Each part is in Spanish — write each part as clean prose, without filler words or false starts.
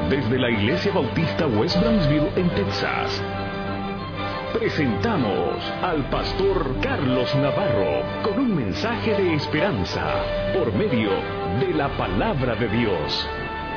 Desde la Iglesia Bautista West Brownsville en Texas, presentamos al pastor Carlos Navarro con un mensaje de esperanza por medio de la palabra de Dios.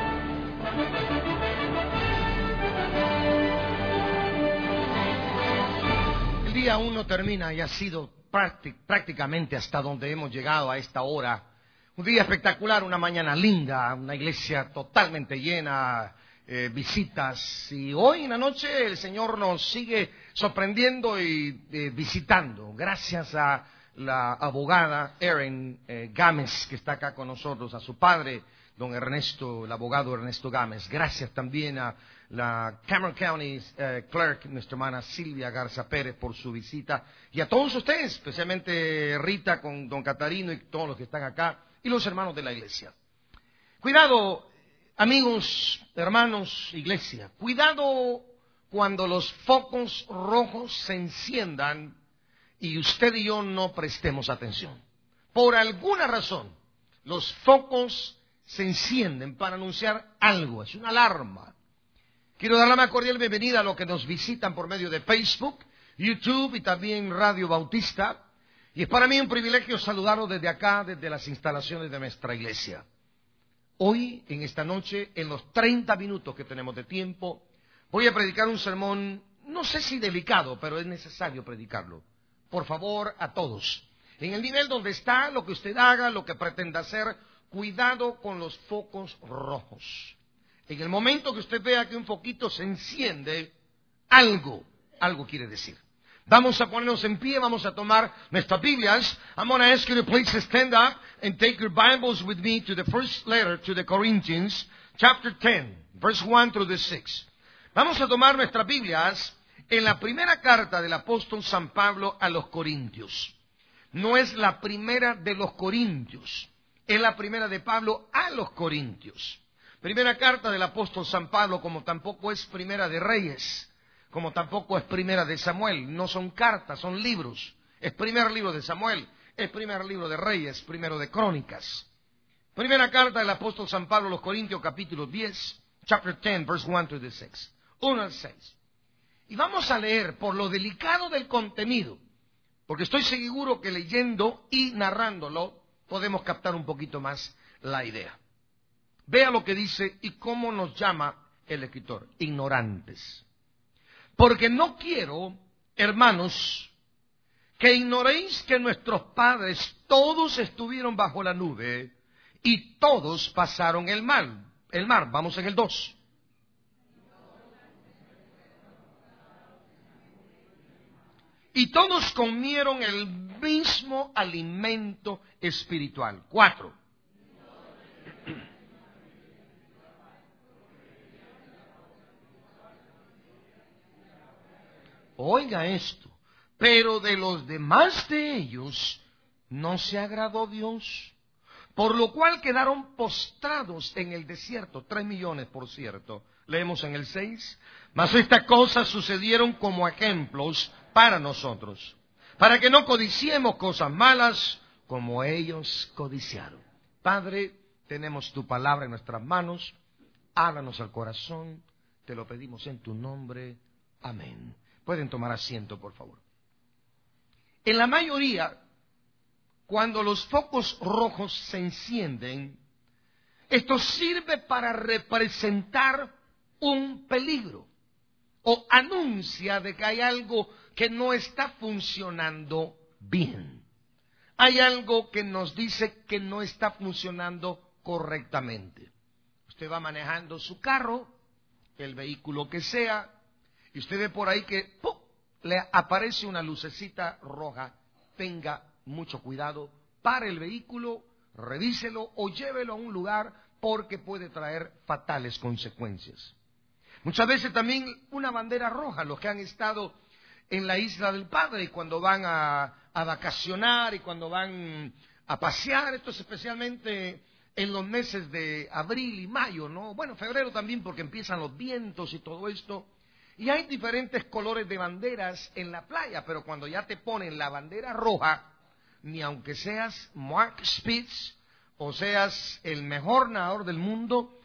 El día 1 termina y ha sido prácticamente hasta donde hemos llegado a esta hora. Un día espectacular, una mañana linda, una iglesia totalmente llena, visitas. Y hoy en la noche el Señor nos sigue sorprendiendo y visitando. Gracias a la abogada Erin Gámez, que está acá con nosotros, a su padre, don Ernesto, el abogado Ernesto Gámez. Gracias también a la Cameron County Clerk, nuestra hermana Silvia Garza Pérez, por su visita. Y a todos ustedes, especialmente Rita con don Catarino y todos los que están acá, y los hermanos de la iglesia. Cuidado, amigos, hermanos, iglesia. Cuidado cuando los focos rojos se enciendan y usted y yo no prestemos atención. Por alguna razón, los focos se encienden para anunciar algo. Es una alarma. Quiero dar la más cordial bienvenida a los que nos visitan por medio de Facebook, YouTube y también Radio Bautista. Y es para mí un privilegio saludarlos desde acá, desde las instalaciones de nuestra iglesia. Hoy, en esta noche, en los 30 minutos que tenemos de tiempo, voy a predicar un sermón, no sé si delicado, pero es necesario predicarlo. Por favor, a todos, en el nivel donde está, lo que usted haga, lo que pretenda hacer, cuidado con los focos rojos. En el momento que usted vea que un foquito se enciende, algo quiere decir. Vamos a ponernos en pie, vamos a tomar nuestras Biblias. I'm going to ask you to please stand up and take your Bibles with me to the first letter to the Corinthians, chapter 10, verse 1 through the 6. Vamos a tomar nuestras Biblias en la primera carta del apóstol San Pablo a los Corintios. No es la primera de los Corintios, es la primera de Pablo a los Corintios. Primera carta del apóstol San Pablo, como tampoco es primera de Reyes, como tampoco es primera de Samuel. No son cartas, son libros. Es primer libro de Samuel, es primer libro de Reyes, primero de Crónicas. Primera carta del apóstol San Pablo a los Corintios, capítulo 10, chapter 10, verse 1 to the 6. 1 al 6. Y vamos a leer por lo delicado del contenido, porque estoy seguro que leyendo y narrándolo podemos captar un poquito más la idea. Vea lo que dice y cómo nos llama el escritor: ignorantes. Porque no quiero, hermanos, que ignoréis que nuestros padres todos estuvieron bajo la nube y todos pasaron el mar. Vamos en el 2. Y todos comieron el mismo alimento espiritual. 4. Oiga esto, pero de los demás de ellos no se agradó Dios, por lo cual quedaron postrados en el desierto. 3 millones, por cierto. Leemos en el 6. Mas estas cosas sucedieron como ejemplos para nosotros, para que no codiciemos cosas malas como ellos codiciaron. Padre, tenemos tu palabra en nuestras manos. Háblanos al corazón. Te lo pedimos en tu nombre. Amén. Pueden tomar asiento, por favor. En la mayoría, cuando los focos rojos se encienden, esto sirve para representar un peligro o anuncia de que hay algo que no está funcionando bien. Hay algo que nos dice que no está funcionando correctamente. Usted va manejando su carro, el vehículo que sea, y usted ve por ahí que ¡pum!, le aparece una lucecita roja. Tenga mucho cuidado, pare el vehículo, revíselo o llévelo a un lugar porque puede traer fatales consecuencias. Muchas veces también una bandera roja, los que han estado en la Isla del Padre y cuando van a vacacionar y cuando van a pasear, esto es especialmente en los meses de abril y mayo, ¿no? Bueno, febrero también porque empiezan los vientos y todo esto. Y hay diferentes colores de banderas en la playa, pero cuando ya te ponen la bandera roja, ni aunque seas Mark Spitz o seas el mejor nadador del mundo,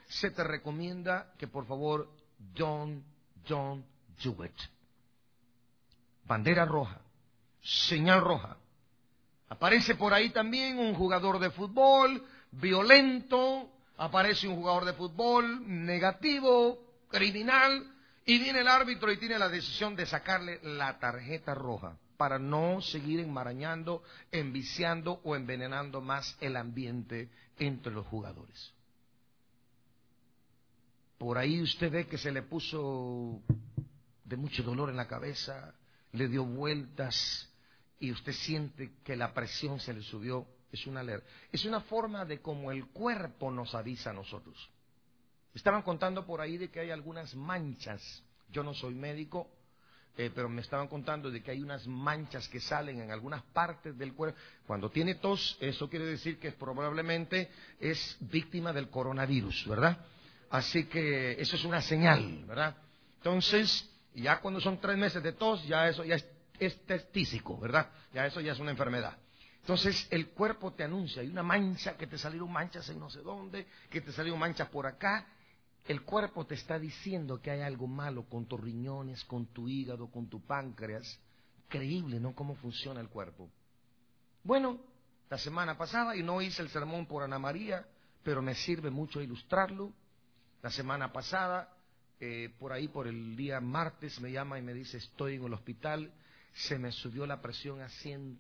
se te recomienda que por favor, don't do it. Bandera roja, señal roja. Aparece por ahí también un jugador de fútbol violento, aparece un jugador de fútbol negativo, criminal, y viene el árbitro y tiene la decisión de sacarle la tarjeta roja para no seguir enmarañando, enviciando o envenenando más el ambiente entre los jugadores. Por ahí usted ve que se le puso de mucho dolor en la cabeza, le dio vueltas y usted siente que la presión se le subió. Es una alerta. Es una forma de cómo el cuerpo nos avisa a nosotros. Estaban contando por ahí de que hay algunas manchas. Yo no soy médico, pero me estaban contando de que hay unas manchas que salen en algunas partes del cuerpo. Cuando tiene tos, eso quiere decir que probablemente es víctima del coronavirus, ¿verdad? Así que eso es una señal, ¿verdad? Entonces, ya cuando son 3 meses de tos, ya eso ya es testísico, ¿verdad? Ya eso ya es una enfermedad. Entonces el cuerpo te anuncia, hay una mancha, que te salieron manchas en no sé dónde, que te salieron manchas por acá. El cuerpo te está diciendo que hay algo malo con tus riñones, con tu hígado, con tu páncreas. Increíble, ¿no? Cómo funciona el cuerpo. Bueno, la semana pasada, y no hice el sermón por Ana María, pero me sirve mucho ilustrarlo. La semana pasada, por ahí por el día martes, me llama y me dice, estoy en el hospital. Se me subió la presión a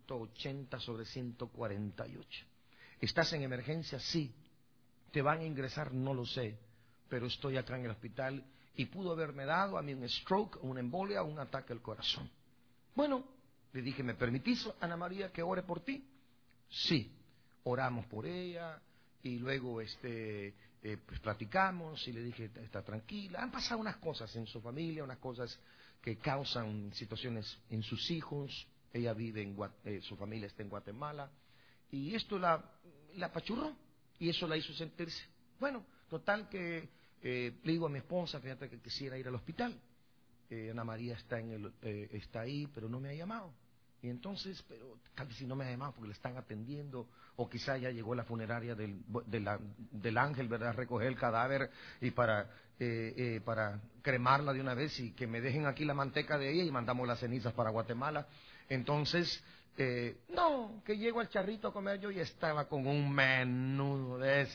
180/148. ¿Estás en emergencia? Sí. ¿Te van a ingresar? No lo sé, pero estoy acá en el hospital y pudo haberme dado a mí un stroke, una embolia o un ataque al corazón. Bueno, le dije, ¿me permitís, Ana María, que ore por ti? Sí. Oramos por ella y luego pues platicamos y le dije, está tranquila. Han pasado unas cosas en su familia, unas cosas que causan situaciones en sus hijos. Ella vive su familia está en Guatemala, y esto la apachurró, y eso la hizo sentirse. Bueno, total que le digo a mi esposa, fíjate que quisiera ir al hospital. Ana María está ahí, pero no me ha llamado. Y entonces, pero tal vez si no me ha llamado porque le están atendiendo, o quizá ya llegó la funeraria del ángel, ¿verdad? A recoger el cadáver y para cremarla de una vez y que me dejen aquí la manteca de ella y mandamos las cenizas para Guatemala. Entonces, no, que llego al charrito a comer yo y estaba con un menú de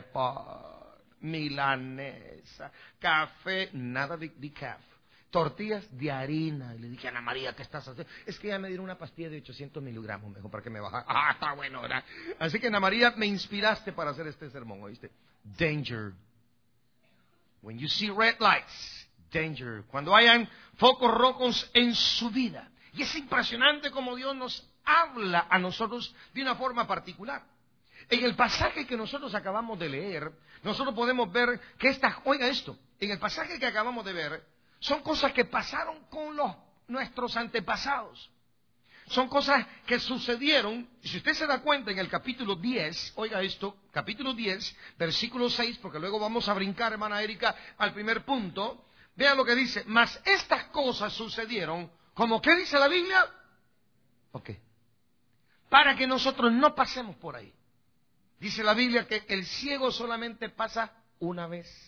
milanesa, café, nada de decaf. Tortillas de harina. Y le dije, Ana María, ¿qué estás haciendo? Es que ya me dieron una pastilla de 800 miligramos, mejor para que me baja. Ah, está bueno, ¿verdad? Así que, Ana María, me inspiraste para hacer este sermón, ¿oíste? Danger. When you see red lights, danger. Cuando hayan focos rojos en su vida. Y es impresionante cómo Dios nos habla a nosotros de una forma particular. En el pasaje que nosotros acabamos de leer, nosotros podemos ver que oiga esto, en el pasaje que acabamos de ver, son cosas que pasaron con nuestros antepasados. Son cosas que sucedieron, y si usted se da cuenta en el capítulo 10, oiga esto, capítulo 10, versículo 6, porque luego vamos a brincar, hermana Erika, al primer punto. Vea lo que dice, mas estas cosas sucedieron, ¿como qué dice la Biblia? Ok. Para que nosotros no pasemos por ahí. Dice la Biblia que el ciego solamente pasa una vez.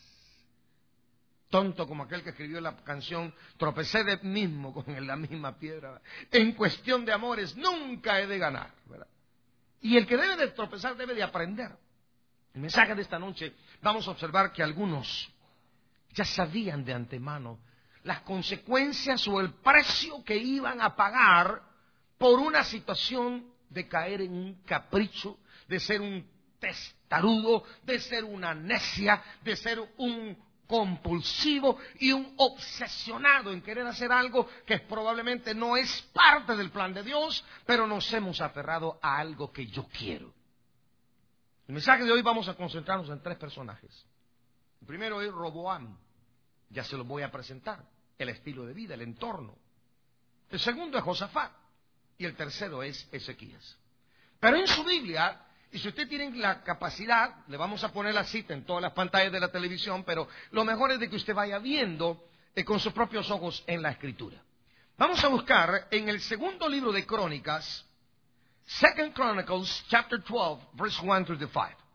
Tonto como aquel que escribió la canción, tropecé de mismo con la misma piedra. En cuestión de amores nunca he de ganar, ¿verdad? Y el que debe de tropezar debe de aprender. El mensaje de esta noche, vamos a observar que algunos ya sabían de antemano las consecuencias o el precio que iban a pagar por una situación de caer en un capricho, de ser un testarudo, de ser una necia, de ser un compulsivo y un obsesionado en querer hacer algo que probablemente no es parte del plan de Dios, pero nos hemos aferrado a algo que yo quiero. El mensaje de hoy vamos a concentrarnos en 3 personajes. El primero es Roboam, ya se lo voy a presentar, el estilo de vida, el entorno. El segundo es Josafat y el tercero es Ezequías. Pero en su Biblia, y si usted tiene la capacidad, le vamos a poner la cita en todas las pantallas de la televisión, pero lo mejor es de que usted vaya viendo con sus propios ojos en la Escritura. Vamos a buscar en el segundo libro de Crónicas, 2 Chronicles, chapter 12, verse 1 through the 5.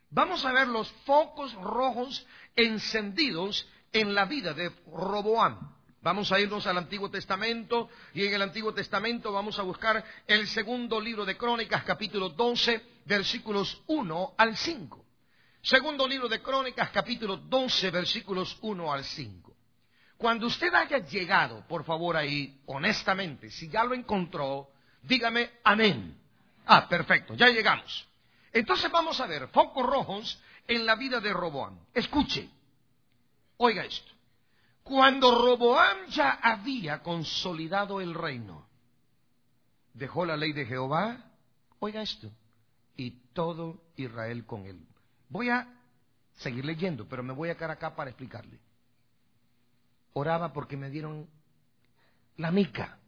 Vamos a ver los focos rojos encendidos en la vida de Roboam. Vamos a irnos al Antiguo Testamento, y en el Antiguo Testamento vamos a buscar el segundo libro de Crónicas, capítulo 12, versículos 1 al 5. Segundo libro de Crónicas, capítulo 12, versículos 1 al 5. Cuando usted haya llegado, por favor, ahí, honestamente, si ya lo encontró, dígame amén. Ah, perfecto, ya llegamos. Entonces vamos a ver focos rojos en la vida de Roboam. Escuche, oiga esto. Cuando Roboam ya había consolidado el reino, dejó la ley de Jehová, oiga esto, y todo Israel con él. Voy a seguir leyendo, pero me voy a quedar acá para explicarle. Oraba porque me dieron la mica.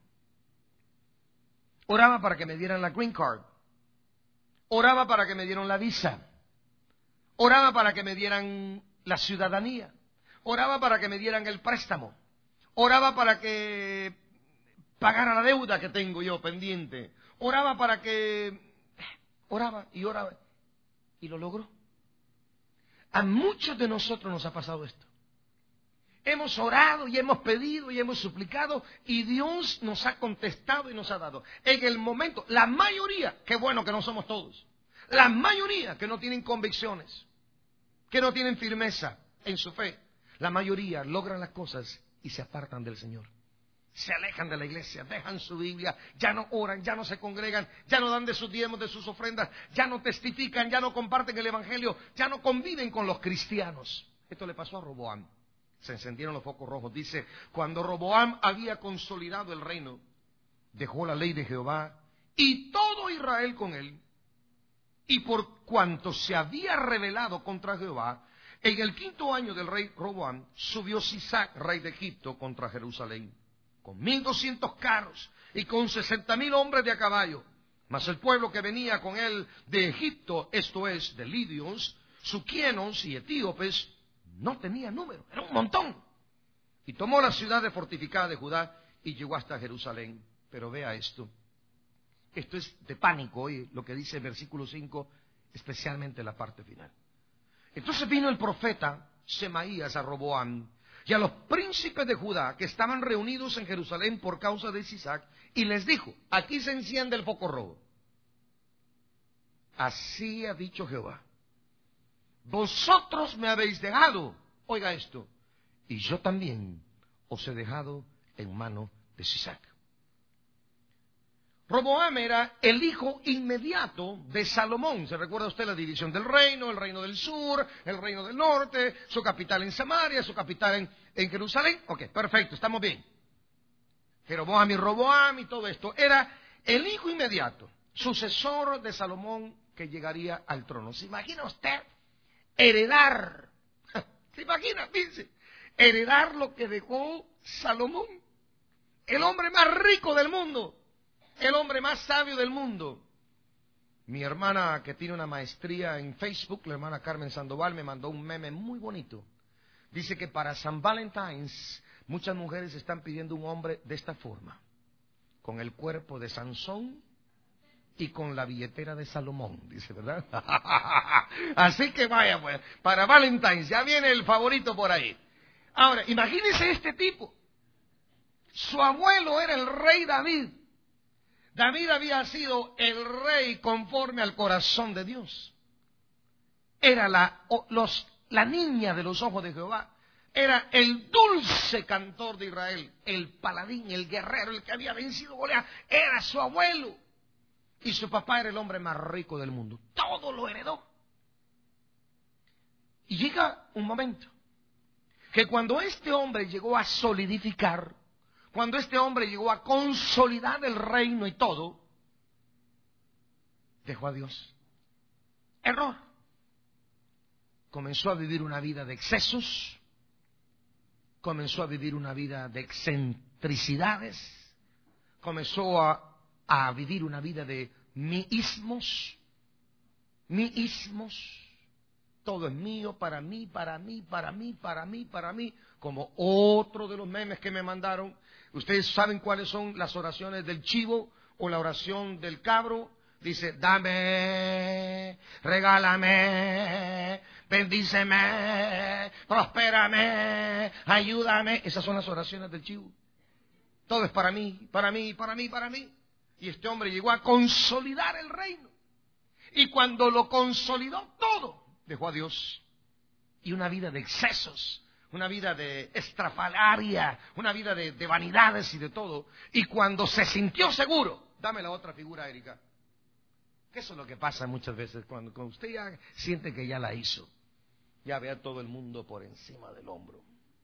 Oraba para que me dieran la green card. Oraba para que me dieran la visa. Oraba para que me dieran la ciudadanía. Oraba para que me dieran el préstamo. Oraba para que pagara la deuda que tengo yo pendiente. Oraba para que... Oraba y oraba. Y lo logró. A muchos de nosotros nos ha pasado esto. Hemos orado y hemos pedido y hemos suplicado y Dios nos ha contestado y nos ha dado. En el momento, la mayoría, qué bueno que no somos todos, la mayoría que no tienen convicciones, que no tienen firmeza en su fe, la mayoría logran las cosas y se apartan del Señor. Se alejan de la iglesia, dejan su Biblia, ya no oran, ya no se congregan, ya no dan de sus diezmos, de sus ofrendas, ya no testifican, ya no comparten el evangelio, ya no conviven con los cristianos. Esto le pasó a Roboam. Se encendieron los focos rojos. Dice, cuando Roboam había consolidado el reino, dejó la ley de Jehová y todo Israel con él. Y por cuanto se había rebelado contra Jehová, en el 5º año del rey Roboam, subió Sisac, rey de Egipto, contra Jerusalén, con 1,200 carros y con 60,000 hombres de a caballo. Mas el pueblo que venía con él de Egipto, esto es, de lidios, suquienos y etíopes, no tenía número, era un montón. Y tomó la ciudad fortificada de Judá y llegó hasta Jerusalén. Pero vea esto. Esto es de pánico, oye, lo que dice el versículo 5, especialmente la parte final. Entonces vino el profeta Semaías a Roboam y a los príncipes de Judá que estaban reunidos en Jerusalén por causa de Sisac, y les dijo, aquí se enciende el foco rojo. Así ha dicho Jehová. Vosotros me habéis dejado, oiga esto, y yo también os he dejado en mano de Sisac. Roboam era el hijo inmediato de Salomón. ¿Se recuerda usted la división del reino? El reino del sur, el reino del norte, su capital en Samaria, su capital en Jerusalén. Ok, perfecto, estamos bien. Jeroboam y Roboam y todo esto. Era el hijo inmediato, sucesor de Salomón que llegaría al trono. ¿Se imagina usted heredar? ¿Se imagina? Dice, heredar lo que dejó Salomón, el hombre más rico del mundo, el hombre más sabio del mundo. Mi hermana, que tiene una maestría en Facebook, la hermana Carmen Sandoval, me mandó un meme muy bonito. Dice que para San Valentine's muchas mujeres están pidiendo un hombre de esta forma, con el cuerpo de Sansón y con la billetera de Salomón, dice, ¿verdad? Así que vaya, pues, para Valentine's ya viene el favorito por ahí. Ahora, imagínese este tipo. Su abuelo era el rey David. David había sido el rey conforme al corazón de Dios. Era la niña de los ojos de Jehová. Era el dulce cantor de Israel, el paladín, el guerrero, el que había vencido Goliat. Era su abuelo. Y su papá era el hombre más rico del mundo. Todo lo heredó. Y llega un momento que cuando este hombre llegó a solidificar, cuando este hombre llegó a consolidar el reino y todo, dejó a Dios. Error. Comenzó a vivir una vida de excesos, comenzó a vivir una vida de excentricidades, comenzó a vivir una vida de miismos, todo es mío, para mí, para mí, para mí, para mí, para mí, como otro de los memes que me mandaron. Ustedes saben cuáles son las oraciones del chivo o la oración del cabro. dice, dame, regálame, bendíceme, prospérame, ayúdame. Esas son las oraciones del chivo. Todo es para mí, para mí, para mí, para mí. Y este hombre llegó a consolidar el reino. Y cuando lo consolidó todo, dejó a Dios. Y una vida de excesos, una vida de estrafalaria, una vida de vanidades y de todo. Y cuando se sintió seguro, dame la otra figura, Erika. Que eso es lo que pasa muchas veces cuando usted ya siente que ya la hizo. Ya ve a todo el mundo por encima del hombro.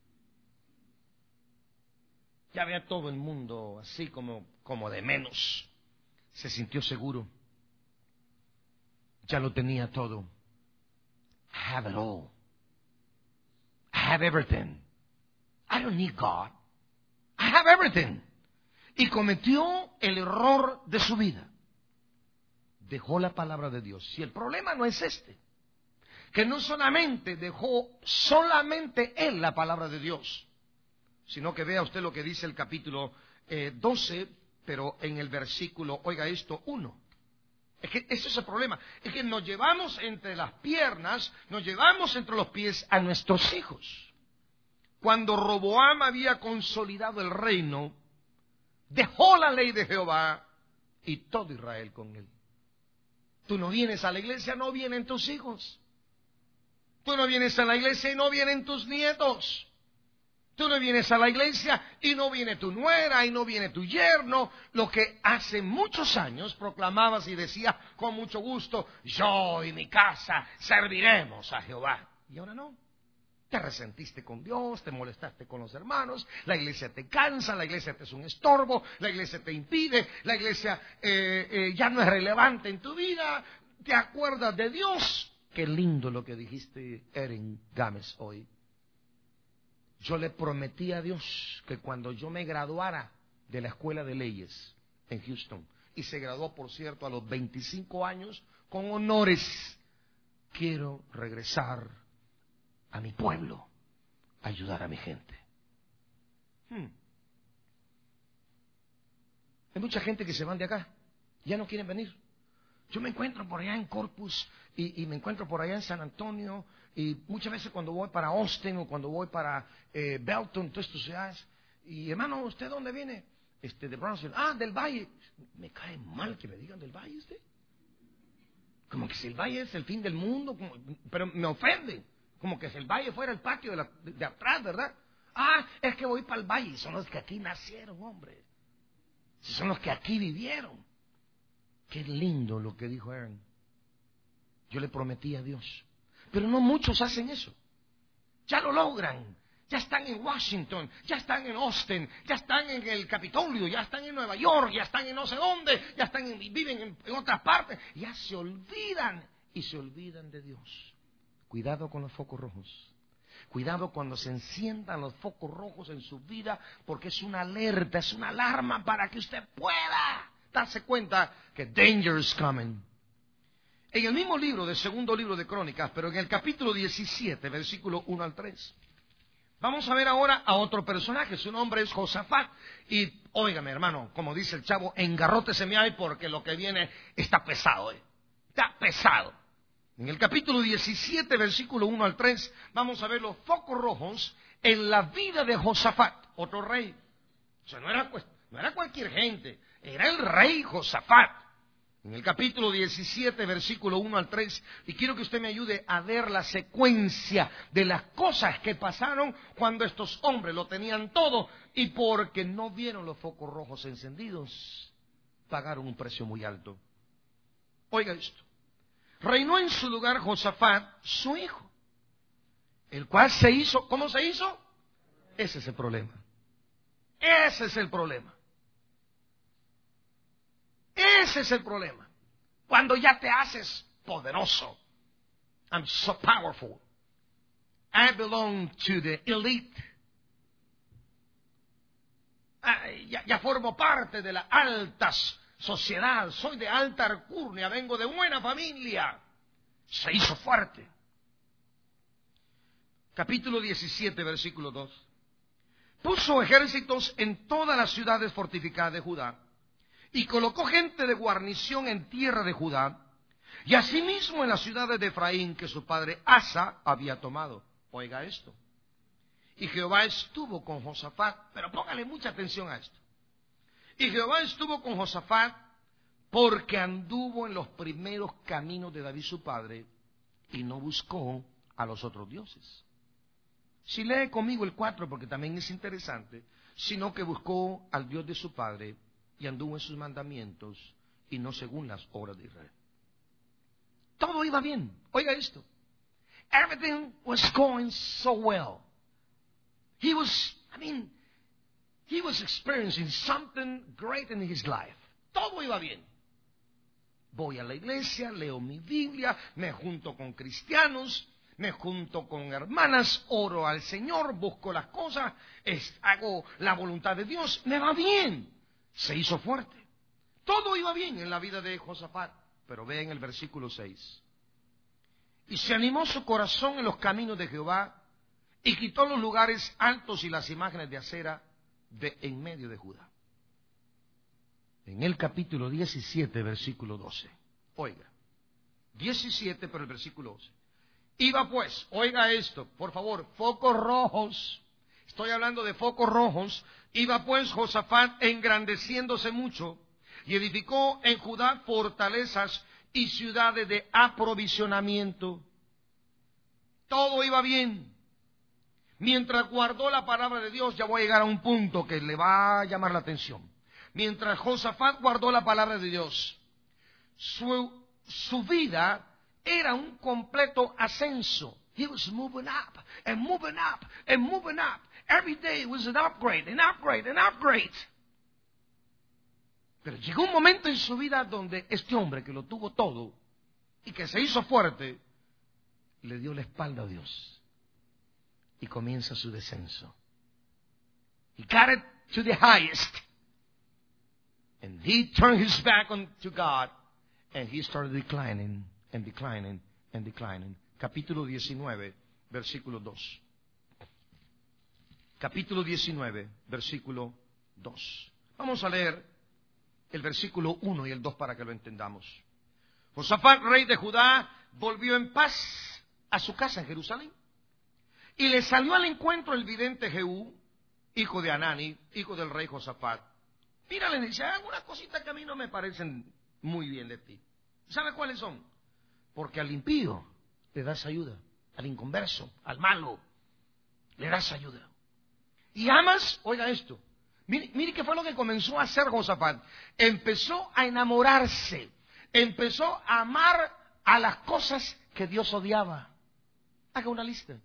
Ya ve a todo el mundo así como de menos. Se sintió seguro. Ya lo tenía todo. I have it all. I have everything. I don't need God. I have everything. Y cometió el error de su vida. Dejó la palabra de Dios. Y el problema no es este. Que no solamente dejó solamente él la palabra de Dios, sino que vea usted lo que dice el capítulo 12, pero en el versículo, oiga esto, 1. Es que ese es el problema. Es que nos llevamos entre las piernas, nos llevamos entre los pies a nuestros hijos. Cuando Roboam había consolidado el reino, dejó la ley de Jehová y todo Israel con él. Tú no vienes a la iglesia, no vienen tus hijos. Tú no vienes a la iglesia y no vienen tus nietos. Tú no vienes a la iglesia y no viene tu nuera y no viene tu yerno. Lo que hace muchos años proclamabas y decías con mucho gusto, yo y mi casa serviremos a Jehová. Y ahora no. Te resentiste con Dios, te molestaste con los hermanos, la iglesia te cansa, la iglesia te es un estorbo, la iglesia te impide, la iglesia ya no es relevante en tu vida. ¿Te acuerdas de Dios? Qué lindo lo que dijiste, Erin Gámez, hoy. Yo le prometí a Dios que cuando yo me graduara de la escuela de leyes en Houston, y se graduó, por cierto, a los 25 años, con honores, quiero regresar a mi pueblo, a ayudar a mi gente. Hay mucha gente que se van de acá, ya no quieren venir. Yo me encuentro por allá en Corpus y me encuentro por allá en San Antonio, y muchas veces cuando voy para Austin o cuando voy para Belton, todas estas ciudades, y hermano, ¿usted dónde viene? De Brownsville. Ah, del Valle. Me cae mal que me digan del Valle usted. Como que si el Valle es el fin del mundo, pero me ofende. Como que si el Valle fuera el patio de atrás, ¿verdad? Ah, es que voy para el Valle. Son los que aquí nacieron, hombre. Son los que aquí vivieron. Qué lindo lo que dijo Aaron. Yo le prometí a Dios. Pero no muchos hacen eso. Ya lo logran. Ya están en Washington, ya están en Austin, ya están en el Capitolio, ya están en Nueva York, ya están en no sé dónde, ya están viven en otras partes. Ya se olvidan y se olvidan de Dios. Cuidado con los focos rojos. Cuidado cuando se enciendan los focos rojos en su vida, porque es una alerta, es una alarma para que usted pueda darse cuenta que danger is coming. En el mismo libro, del segundo libro de Crónicas, pero en el capítulo 17, versículo 1 al 3, vamos a ver ahora a otro personaje. Su nombre es Josafat. Y óigame, hermano, como dice el chavo, engarróteseme ahí porque lo que viene está pesado. Está pesado. En el capítulo 17, versículo 1 al 3, vamos a ver los focos rojos en la vida de Josafat, otro rey. O sea, no era cualquier gente, era el rey Josafat. En el capítulo 17, versículo 1 al 3, y quiero que usted me ayude a ver la secuencia de las cosas que pasaron cuando estos hombres lo tenían todo, y porque no vieron los focos rojos encendidos, pagaron un precio muy alto. Oiga esto. Reinó en su lugar Josafat, su hijo, el cual se hizo, ¿cómo se hizo? Ese es el problema. Ese es el problema. Ese es el problema. Cuando ya te haces poderoso. I'm so powerful. I belong to the elite. Ya formo parte de la alta sociedad. Soy de alta alcurnia. Vengo de buena familia. Se hizo fuerte. Capítulo 17, versículo 2. Puso ejércitos en todas las ciudades fortificadas de Judá. y colocó gente de guarnición en tierra de Judá, y asimismo en las ciudades de Efraín que su padre Asa había tomado. Oiga esto. Y Jehová estuvo con Josafat, pero póngale mucha atención a esto. Y Jehová estuvo con Josafat porque anduvo en los primeros caminos de David su padre y no buscó a los otros dioses. Si lee conmigo el 4, porque también es interesante, sino que buscó al Dios de su padre y anduvo en sus mandamientos y no según las obras de Israel. Todo iba bien. Oiga esto. Everything was going so well. He was experiencing something great in his life. Todo iba bien. Voy a la iglesia, leo mi Biblia, me junto con cristianos, me junto con hermanas, oro al Señor, busco las cosas, hago la voluntad de Dios, me va bien. Se hizo fuerte. Todo iba bien en la vida de Josafat. Pero ve en el versículo 6. Y se animó su corazón en los caminos de Jehová y quitó los lugares altos y las imágenes de acera de en medio de Judá. En el capítulo 17, versículo 12. Oiga, 17, pero el versículo 12. Iba pues, oiga esto, por favor, focos rojos. Estoy hablando de focos rojos. Iba pues Josafat engrandeciéndose mucho y edificó en Judá fortalezas y ciudades de aprovisionamiento. Todo iba bien. Mientras guardó la palabra de Dios, ya voy a llegar a un punto que le va a llamar la atención. Mientras Josafat guardó la palabra de Dios, su vida era un completo ascenso. He was moving up and moving up and moving up. Every day was an upgrade, an upgrade, an upgrade. Pero llegó un momento en su vida donde este hombre que lo tuvo todo y que se hizo fuerte, le dio la espalda a Dios y comienza su descenso. He got it to the highest. And he turned his back to God and he started declining and declining and declining. Capítulo 19, versículo 2. Capítulo 19, versículo 2. Vamos a leer el versículo 1 y el 2 para que lo entendamos. Josafat, rey de Judá, volvió en paz a su casa en Jerusalén. Y le salió al encuentro el vidente Jehú, hijo de Anani, hijo del rey Josafat. Mira, le dice, hay algunas cositas que a mí no me parecen muy bien de ti. ¿Sabe cuáles son? Porque al impío le das ayuda, al inconverso, al malo, le das ayuda. Y amas, oiga esto, mire qué fue lo que comenzó a hacer Josafat. Empezó a enamorarse, empezó a amar a las cosas que Dios odiaba. Haga una lista.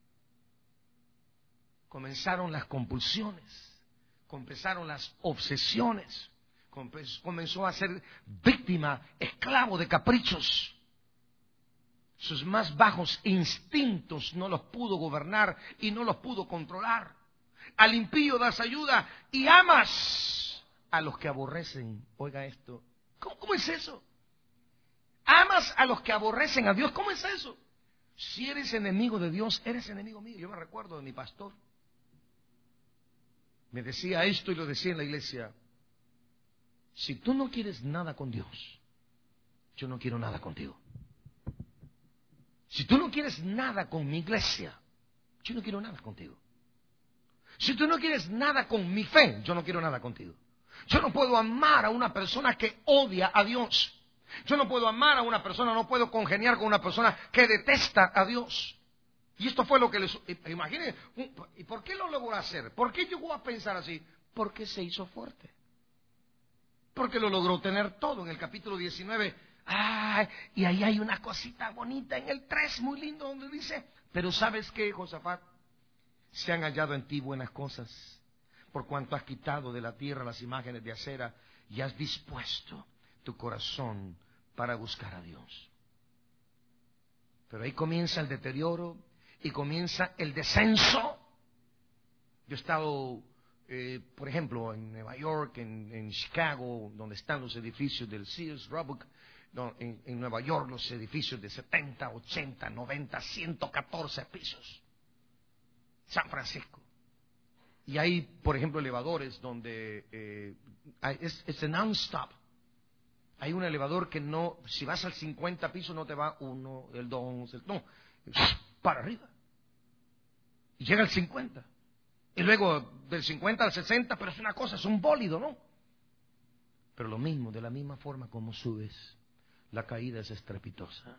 Comenzaron las compulsiones, comenzaron las obsesiones, comenzó a ser víctima, esclavo de caprichos. Sus más bajos instintos no los pudo gobernar y no los pudo controlar. Al impío das ayuda y amas a los que aborrecen. Oiga esto, ¿cómo es eso? Amas a los que aborrecen a Dios. ¿Cómo es eso? Si eres enemigo de Dios, eres enemigo mío. Yo me recuerdo de mi pastor. Me decía esto y lo decía en la iglesia. Si tú no quieres nada con Dios, yo no quiero nada contigo. Si tú no quieres nada con mi iglesia, yo no quiero nada contigo. Si tú no quieres nada con mi fe, yo no quiero nada contigo. Yo no puedo amar a una persona que odia a Dios. Yo no puedo amar a una persona, no puedo congeniar con una persona que detesta a Dios. Y esto fue lo que les... Imaginen, ¿y por qué lo logró hacer? ¿Por qué llegó a pensar así? Porque se hizo fuerte. Porque lo logró tener todo. En el capítulo 19, y ahí hay una cosita bonita en el 3, muy lindo, donde dice, pero ¿sabes qué, Josafat? Se han hallado en ti buenas cosas, por cuanto has quitado de la tierra las imágenes de acera y has dispuesto tu corazón para buscar a Dios. Pero ahí comienza el deterioro y comienza el descenso. Yo he estado, por ejemplo, en Nueva York, en Chicago, donde están los edificios del Sears Roebuck, en Nueva York los edificios de 70, 80, 90, 114 pisos. San Francisco. Y hay, por ejemplo, elevadores donde es non-stop. Hay un elevador que no, si vas al 50 piso no te va 1, el 2, no, para arriba. Y llega al 50. Y luego del 50 al 60, pero es una cosa, es un bólido, ¿no? Pero lo mismo, de la misma forma como subes, la caída es estrepitosa.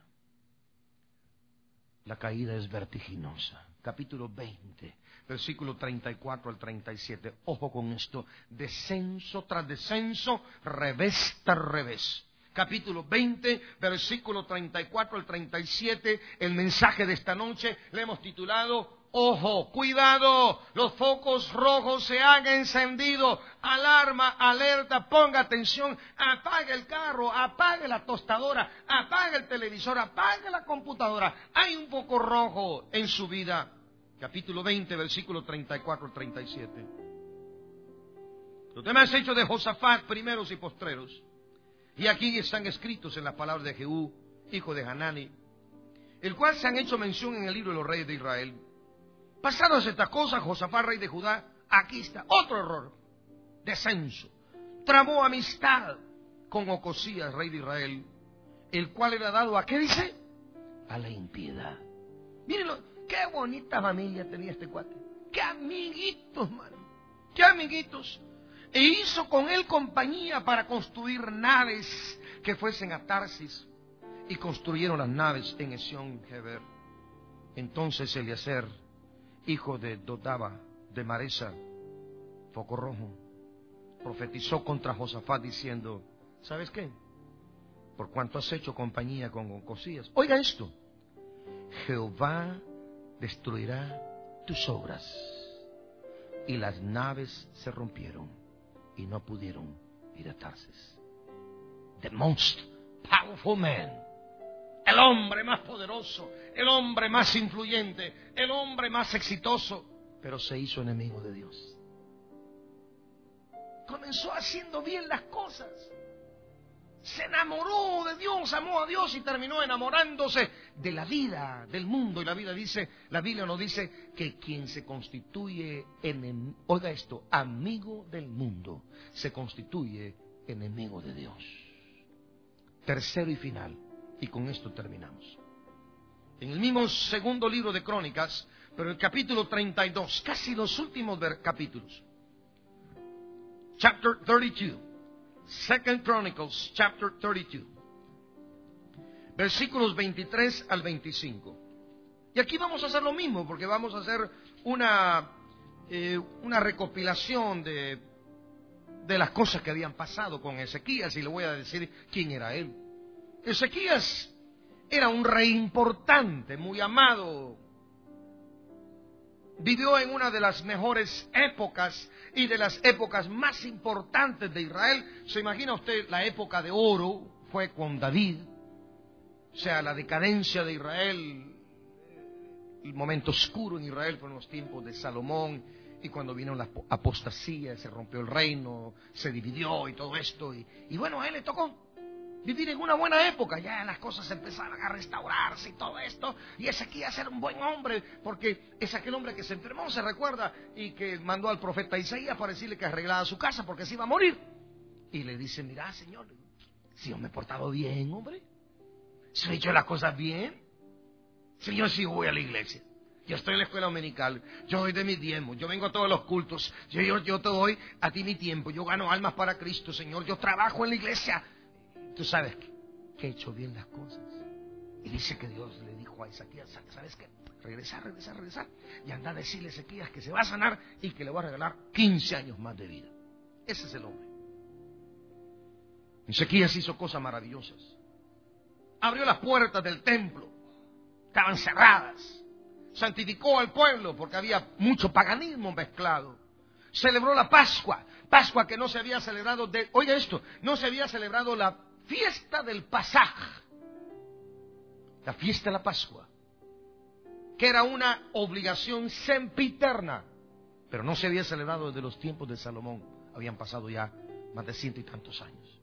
La caída es vertiginosa. Capítulo 20, versículo 34 al 37. Ojo con esto. Descenso tras descenso, revés tras revés. Capítulo 20, versículo 34 al 37. El mensaje de esta noche le hemos titulado: ojo, cuidado, los focos rojos se han encendido. Alarma, alerta, ponga atención. Apague el carro, apague la tostadora, apague el televisor, apague la computadora. Hay un foco rojo en su vida. Capítulo 20, versículo 34 al 37. Los demás hechos de Josafat, primeros y postreros. Y aquí están escritos en las palabras de Jehú, hijo de Hanani, el cual se han hecho mención en el libro de los reyes de Israel. Pasadas estas cosas, Josafat, rey de Judá, aquí está otro error, descenso. Tramó amistad con Ocosías, rey de Israel, el cual era dado a, ¿qué dice? A la impiedad. Mírenlo, qué bonita familia tenía este cuate. Qué amiguitos, mano. Qué amiguitos. E hizo con él compañía para construir naves que fuesen a Tarsis. Y construyeron las naves en Esión-Geber. Entonces Eliezer, hijo de Dodaba, de Maresa, foco rojo, profetizó contra Josafat diciendo: ¿sabes qué? Por cuanto has hecho compañía con Ocosías, oiga esto: Jehová destruirá tus obras. Y las naves se rompieron y no pudieron ir a Tarsis. The most powerful man, el hombre más poderoso, el hombre más influyente, el hombre más exitoso, pero se hizo enemigo de Dios. Comenzó haciendo bien las cosas. Se enamoró de Dios, amó a Dios y terminó enamorándose de la vida, del mundo. Y la Biblia nos dice que quien se constituye oiga esto, amigo del mundo, se constituye enemigo de Dios. Tercero y final, y con esto terminamos. En el mismo segundo libro de Crónicas, pero en el capítulo 32, casi los últimos capítulos. Chapter 32. Second Chronicles, chapter 32. Versículos 23 al 25. Y aquí vamos a hacer lo mismo, porque vamos a hacer una recopilación de las cosas que habían pasado con Ezequías, y le voy a decir quién era él. Ezequías era un rey importante, muy amado. Vivió en una de las mejores épocas y de las épocas más importantes de Israel. ¿Se imagina usted? La época de oro fue con David. O sea, la decadencia de Israel, el momento oscuro en Israel fueron los tiempos de Salomón. Y cuando vino la apostasía, se rompió el reino, se dividió y todo esto. Y bueno, a él le tocó vivir en una buena época. Ya las cosas empezaron a restaurarse y todo esto. Y Ezequías era un buen hombre, porque es aquel hombre que se enfermó, se recuerda, y que mandó al profeta Isaías para decirle que arreglara su casa porque se iba a morir. Y le dice: mira, Señor, si yo me he portado bien, hombre, si he hecho las cosas bien, Señor, si yo voy a la iglesia, yo estoy en la escuela dominical, yo doy de mi diezmo, yo vengo a todos los cultos, yo te doy a ti mi tiempo, yo gano almas para Cristo, Señor, yo trabajo en la iglesia. Tú sabes que he hecho bien las cosas. Y dice que Dios le dijo a Ezequías: ¿sabes qué? Regresar. Y anda a decirle a Ezequías que se va a sanar y que le va a regalar 15 años más de vida. Ese es el hombre. Ezequías hizo cosas maravillosas. Abrió las puertas del templo. Estaban cerradas. Santificó al pueblo porque había mucho paganismo mezclado. Celebró la Pascua. Pascua que no se había celebrado oiga esto, no se había celebrado la fiesta del Pasaj, la fiesta de la Pascua, que era una obligación sempiterna, pero no se había celebrado desde los tiempos de Salomón. Habían pasado ya más de 100 y tantos años.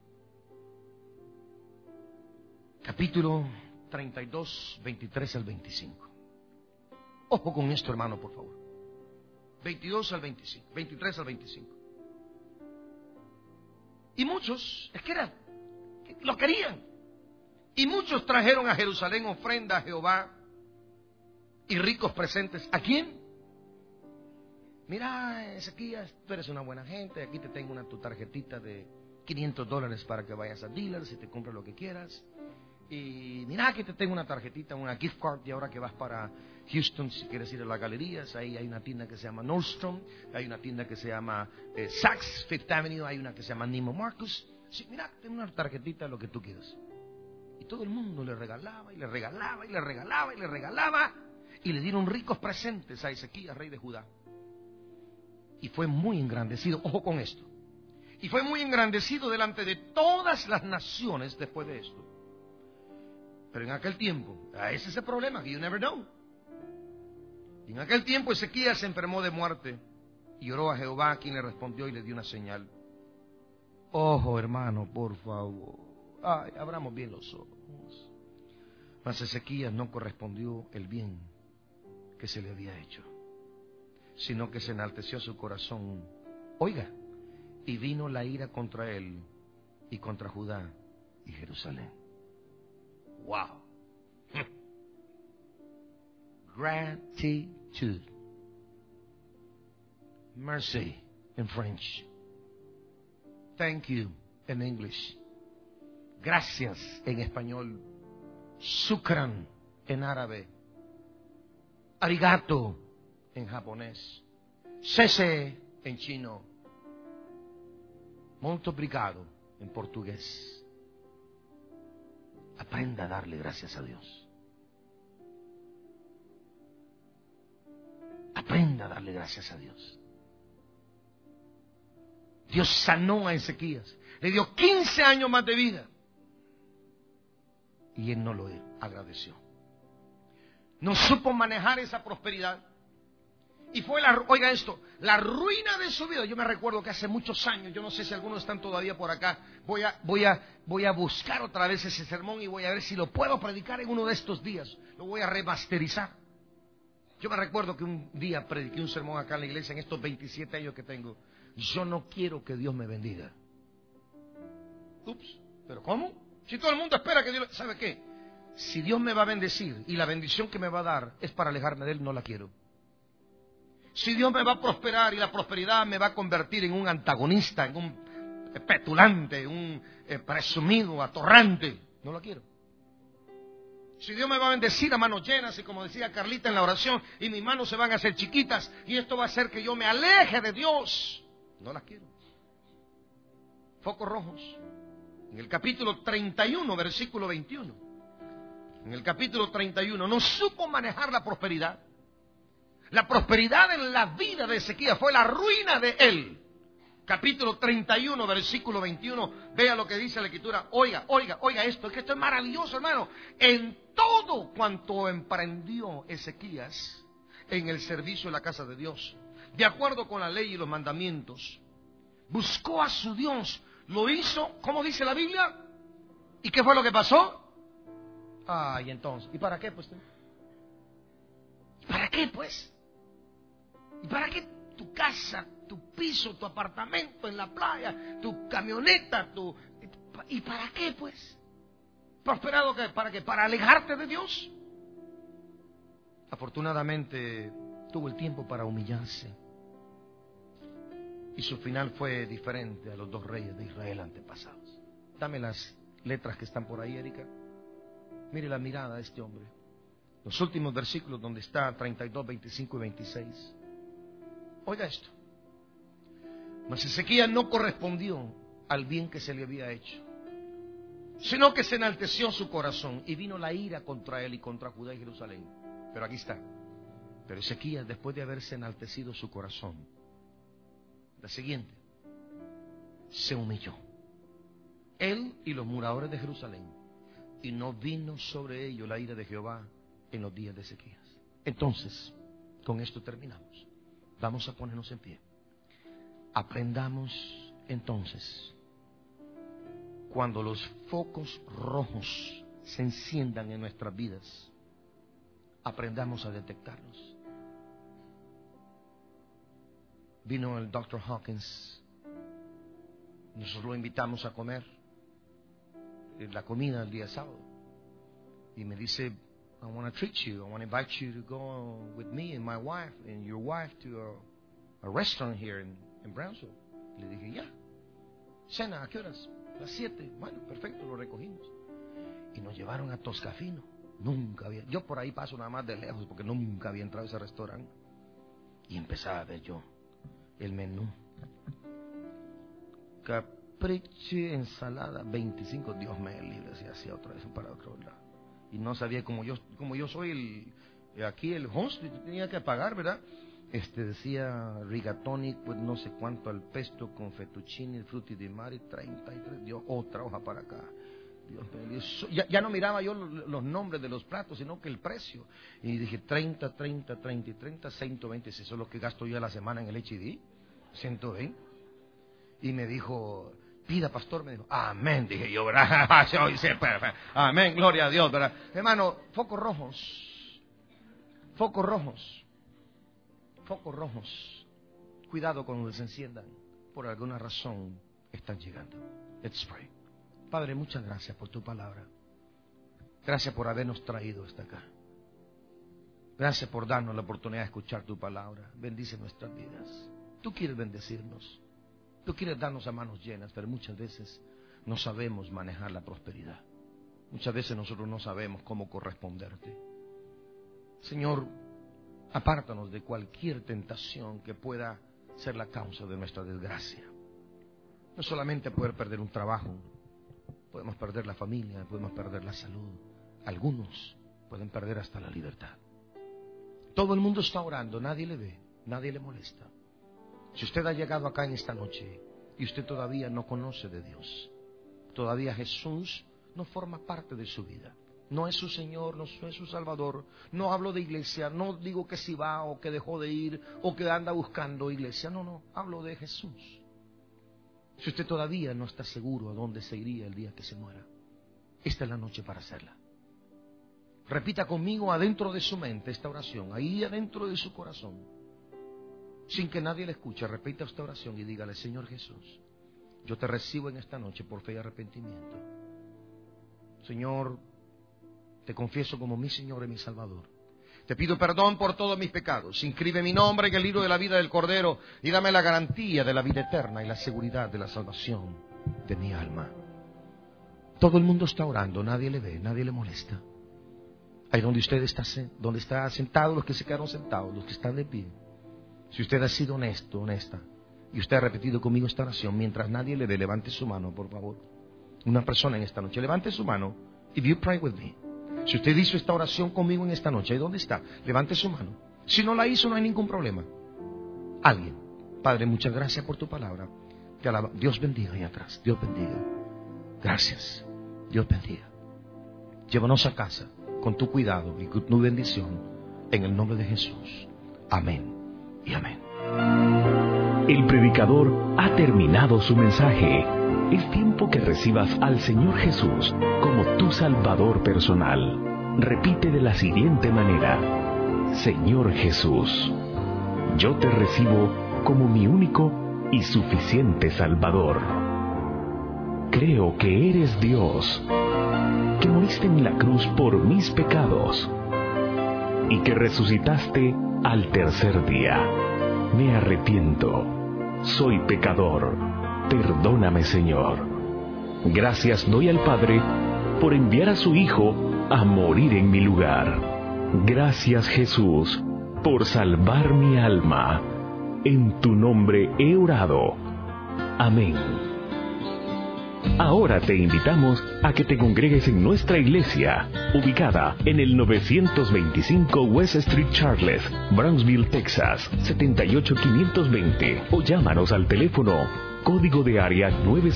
Capítulo 32, 23 al 25. Ojo con esto, hermano, por favor. 22 al 25, 23 al 25. Y muchos, lo querían. Y muchos trajeron a Jerusalén ofrenda a Jehová y ricos presentes. ¿A quién? Mira, Ezequías, tú eres una buena gente, aquí te tengo tu tarjetita de $500 para que vayas a dealers y te compres lo que quieras. Y mira, aquí te tengo una tarjetita, una gift card, y ahora que vas para Houston, si quieres ir a las galerías, ahí hay una tienda que se llama Nordstrom, hay una tienda que se llama Saks Fifth Avenue, hay una que se llama Neiman Marcus. Sí, mira, tengo una tarjetita, lo que tú quieras. Y todo el mundo le regalaba, y le regalaba, y le regalaba, y le regalaba, y le dieron ricos presentes a Ezequías, rey de Judá. Y fue muy engrandecido, ojo con esto, y fue muy engrandecido delante de todas las naciones después de esto. Pero en aquel tiempo, ese es el problema, que you never know. Y en aquel tiempo Ezequías se enfermó de muerte y oró a Jehová, quien le respondió y le dio una señal. Ojo, hermano, por favor. Ay, abramos bien los ojos. Mas Ezequías no correspondió el bien que se le había hecho, sino que se enalteció su corazón. Oiga, y vino la ira contra él y contra Judá y Jerusalén. Wow. Gratitude. Mercy in French. Thank you en English. Gracias en español. Shukran en árabe. Arigato en japonés. Sese en chino. Molto obrigado en portugués. Aprenda a darle gracias a Dios. Aprenda a darle gracias a Dios. Dios sanó a Ezequías. Le dio 15 años más de vida. Y él no lo agradeció. No supo manejar esa prosperidad. Y fue oiga esto, la ruina de su vida. Yo me recuerdo que hace muchos años, yo no sé si algunos están todavía por acá, voy a buscar otra vez ese sermón y voy a ver si lo puedo predicar en uno de estos días. Lo voy a remasterizar. Yo me recuerdo que un día prediqué un sermón acá en la iglesia, en estos 27 años que tengo. Yo no quiero que Dios me bendiga. Ups, ¿pero cómo? Si todo el mundo espera que Dios... ¿Sabe qué? Si Dios me va a bendecir y la bendición que me va a dar es para alejarme de Él, no la quiero. Si Dios me va a prosperar y la prosperidad me va a convertir en un antagonista, en un petulante, un presumido, atorrante, no lo quiero. Si Dios me va a bendecir a manos llenas y como decía Carlita en la oración, y mis manos se van a hacer chiquitas y esto va a hacer que yo me aleje de Dios, no las quiero. Focos rojos. En el capítulo 31, versículo 21. En el capítulo 31 no supo manejar la prosperidad. La prosperidad en la vida de Ezequías fue la ruina de él. Capítulo 31, versículo 21. Vea lo que dice la Escritura. Oiga esto. Es que esto es maravilloso, hermano. En todo cuanto emprendió Ezequías en el servicio de la casa de Dios, de acuerdo con la ley y los mandamientos, buscó a su Dios. Lo hizo, ¿cómo dice la Biblia? ¿Y qué fue lo que pasó? Y entonces, ¿y para qué pues? ¿Y para qué pues? ¿Y para qué tu casa, tu piso, tu apartamento en la playa, tu camioneta, ¿y para qué pues? ¿Prosperado qué? ¿Para qué? ¿Para alejarte de Dios? Afortunadamente tuvo el tiempo para humillarse. Y su final fue diferente a los dos reyes de Israel antepasados. Dame las letras que están por ahí, Erika. Mire la mirada de este hombre. Los últimos versículos donde está 32, 25 y 26. Oiga esto. Mas Ezequías no correspondió al bien que se le había hecho, sino que se enalteció su corazón y vino la ira contra él y contra Judá y Jerusalén. Pero aquí está. Pero Ezequías, después de haberse enaltecido su corazón, la siguiente, se humilló, él y los moradores de Jerusalén, y no vino sobre ellos la ira de Jehová en los días de Ezequías. Entonces, con esto terminamos. Vamos a ponernos en pie. Aprendamos entonces, cuando los focos rojos se enciendan en nuestras vidas, aprendamos a detectarlos. vino el Dr. Hawkins. Nosotros lo invitamos a comer la comida el día sábado. Y me dice, I want to treat you. I want to invite you to go with me and my wife and your wife to a restaurant here in Brownsville. Le dije, ya. Cena, ¿a qué horas? Las 7. Bueno, perfecto, lo recogimos. Y nos llevaron a Toscafino. Nunca había... Yo por ahí paso nada más de lejos porque nunca había entrado a ese restaurante. Y empezaba a ver yo el menú. Caprese, ensalada, 25. Dios me libre, así hacía otra vez para otro lado. Y no sabía, como yo soy aquí el host, tenía que pagar, ¿verdad? Decía rigatoni, pues no sé cuánto al pesto con fettuccine, frutti di mare, 33. Dios, otra hoja para acá. Dios, ya no miraba yo los nombres de los platos, sino que el precio. Y dije 30, 120. Eso es lo que gasto yo a la semana en el H&D, 120. Y me dijo, pida, pastor, me dijo, amén, dije yo, ¿verdad? Amén, gloria a Dios, ¿verdad? Hermano, focos rojos, cuidado cuando se enciendan, por alguna razón están llegando. Let's pray. Padre, muchas gracias por tu palabra. Gracias por habernos traído hasta acá. Gracias por darnos la oportunidad de escuchar tu palabra. Bendice nuestras vidas. Tú quieres bendecirnos. Tú quieres darnos a manos llenas, pero muchas veces no sabemos manejar la prosperidad. Muchas veces nosotros no sabemos cómo corresponderte. Señor, apártanos de cualquier tentación que pueda ser la causa de nuestra desgracia. No solamente poder perder un trabajo, podemos perder la familia, podemos perder la salud. Algunos pueden perder hasta la libertad. Todo el mundo está orando, nadie le ve, nadie le molesta. Si usted ha llegado acá en esta noche y usted todavía no conoce de Dios, todavía Jesús no forma parte de su vida, no es su Señor, no es su Salvador, no hablo de iglesia, no digo que si va o que dejó de ir o que anda buscando iglesia, no, hablo de Jesús. Si usted todavía no está seguro a dónde se iría el día que se muera, esta es la noche para hacerla. Repita conmigo adentro de su mente esta oración, ahí adentro de su corazón. Sin que nadie le escuche, repita esta oración y dígale, Señor Jesús, yo te recibo en esta noche por fe y arrepentimiento. Señor, te confieso como mi Señor y mi Salvador. Te pido perdón por todos mis pecados. Inscribe mi nombre en el libro de la vida del Cordero y dame la garantía de la vida eterna y la seguridad de la salvación de mi alma. Todo el mundo está orando, nadie le ve, nadie le molesta. Ahí donde usted está sentado, los que se quedaron sentados, los que están de pie. Si usted ha sido honesto, honesta, y usted ha repetido conmigo esta oración, mientras nadie le ve, levante su mano, por favor. Una persona en esta noche, levante su mano. If you pray with me. Si usted hizo esta oración conmigo en esta noche, ¿ahí dónde está? Levante su mano. Si no la hizo, no hay ningún problema. Alguien. Padre, muchas gracias por tu palabra. Te alaba. Dios bendiga ahí atrás. Dios bendiga. Gracias. Dios bendiga. Llévanos a casa con tu cuidado y con tu bendición. En el nombre de Jesús. Amén y amén. El predicador ha terminado su mensaje. Es tiempo que recibas al Señor Jesús como tu Salvador personal. Repite de la siguiente manera: Señor Jesús, yo te recibo como mi único y suficiente Salvador. Creo que eres Dios, que moriste en la cruz por mis pecados y que resucitaste al tercer día. Me arrepiento. Soy pecador. Perdóname, Señor. Gracias doy al Padre por enviar a su Hijo a morir en mi lugar. Gracias, Jesús, por salvar mi alma. En tu nombre he orado. Amén. Ahora te invitamos a que te congregues en nuestra iglesia, ubicada en el 925 West Street Charles, Brownsville, Texas, 78520, o llámanos al teléfono código de área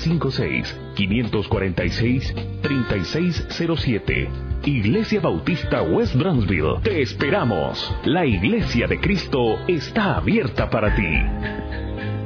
956-546-3607. Iglesia Bautista West Brownsville. Te esperamos. La Iglesia de Cristo está abierta para ti.